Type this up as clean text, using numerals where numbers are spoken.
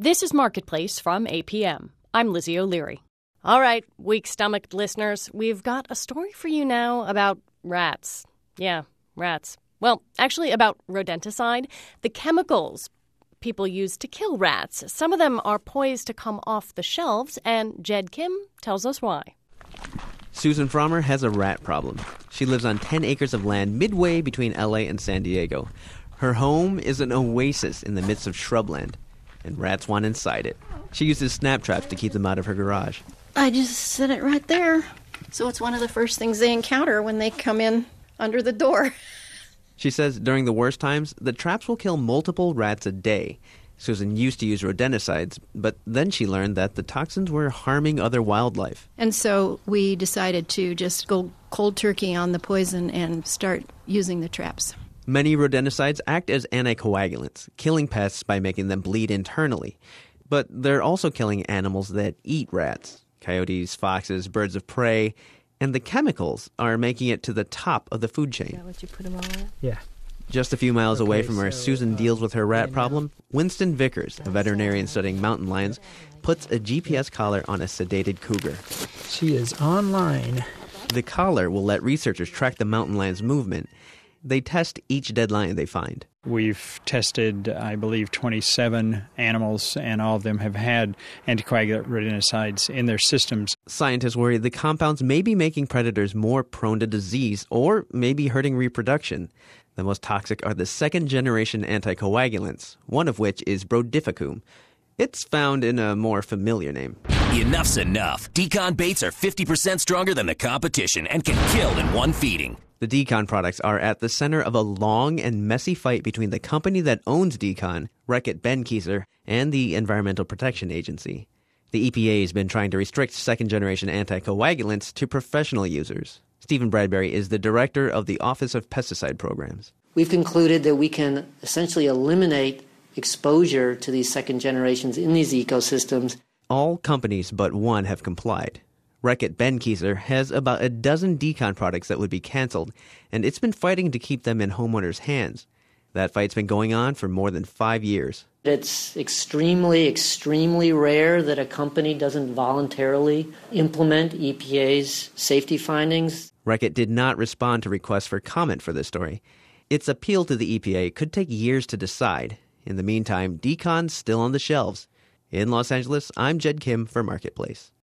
This is Marketplace from APM. I'm Lizzie O'Leary. All right, weak-stomached listeners, we've got a story for you now about rats. Yeah, rats. Well, actually about rodenticide, the chemicals people use to kill rats. Some of them are poised to come off the shelves, and Jed Kim tells us why. Susan Frommer has a rat problem. She lives on 10 acres of land midway between LA and San Diego. Her home is an oasis in the midst of shrubland, and rats want inside it. She uses snap traps to keep them out of her garage. I just set it right there. So it's one of the first things they encounter when they come in under the door. She says during the worst times, the traps will kill multiple rats a day. Susan used to use rodenticides, but then she learned that the toxins were harming other wildlife. And so we decided to just go cold turkey on the poison and start using the traps. Many rodenticides act as anticoagulants, killing pests by making them bleed internally. But they're also killing animals that eat rats, coyotes, foxes, birds of prey, and the chemicals are making it to the top of the food chain. Is that what you put them all in? Yeah. Just a few miles away from where Susan deals with her rat problem, Winston Vickers, a veterinarian studying mountain lions, puts a GPS collar on a sedated cougar. She is online. The collar will let researchers track the mountain lion's movement. They test each dead lion they find. We've tested, I believe, 27 animals, and all of them have had anticoagulant rodenticides in their systems. Scientists worry the compounds may be making predators more prone to disease or maybe hurting reproduction. The most toxic are the second-generation anticoagulants, one of which is brodifacoum. It's found in a more familiar name. Enough's enough. Decon baits are 50% stronger than the competition and can kill in one feeding. The Decon products are at the center of a long and messy fight between the company that owns Decon, Reckitt Benckiser, and the Environmental Protection Agency. The EPA has been trying to restrict second-generation anticoagulants to professional users. Stephen Bradbury is the director of the Office of Pesticide Programs. We've concluded that we can essentially eliminate exposure to these second generations in these ecosystems. All companies but one have complied. Reckitt Benckiser has about a dozen Decon products that would be canceled, and it's been fighting to keep them in homeowners' hands. That fight's been going on for more than 5 years. It's extremely, extremely rare that a company doesn't voluntarily implement EPA's safety findings. Reckitt did not respond to requests for comment for this story. Its appeal to the EPA could take years to decide. In the meantime, Decon's still on the shelves. In Los Angeles, I'm Jed Kim for Marketplace.